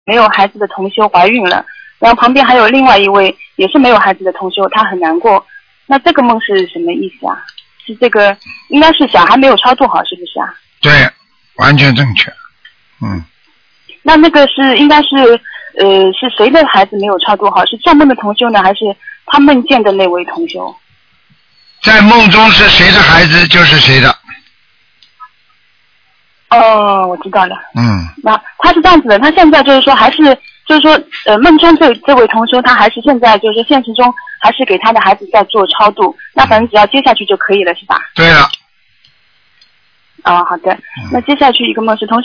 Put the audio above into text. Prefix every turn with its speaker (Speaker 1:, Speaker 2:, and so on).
Speaker 1: 没有孩子的同修怀孕了，然后旁边还有另外一位也是没有孩子的同修，他很难过。那这个梦是什么意思啊？是这个应该是小孩没有超度好，是不是啊？
Speaker 2: 对，完全正确。
Speaker 1: 那个是应该是是谁的孩子没有超度好？是做梦的同修呢，还是他梦见的那位同修？
Speaker 2: 在梦中是谁的孩子就是谁的。
Speaker 1: 哦，我知道了。那他是这样子的，他现在就是说还是就是说梦中这位同修他还是现在就是说现实中还是给他的孩子在做超度，那反正只要接下去就可以了，是吧？
Speaker 2: 对了。
Speaker 1: 好的。那接下去一个梦是同